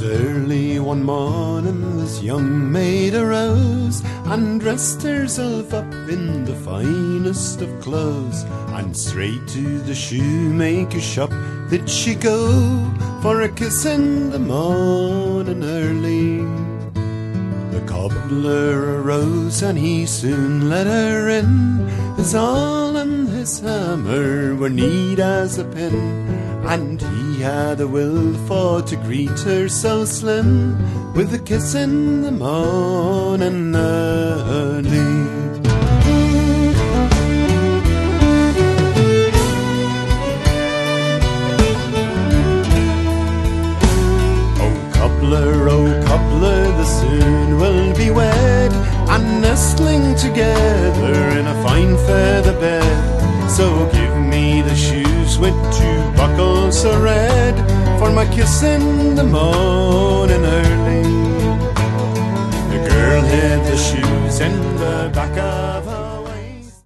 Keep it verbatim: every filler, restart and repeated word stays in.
early one morning this young maid arose and dressed herself up in the finest of clothes, and straight to the shoemaker's shop did she go for a kiss in the morning early. The cobbler arose and he soon let her in. His awl and his hammer were neat as a pin, and he had a will for to greet her so slim with a kiss in the morning early. Oh cobbler, oh cobbler, the soon will be wed, and nestling together in a fine feather bed. So give me the shoes with two buckles so red for my kiss in the morning early. The girl hid the shoes in the back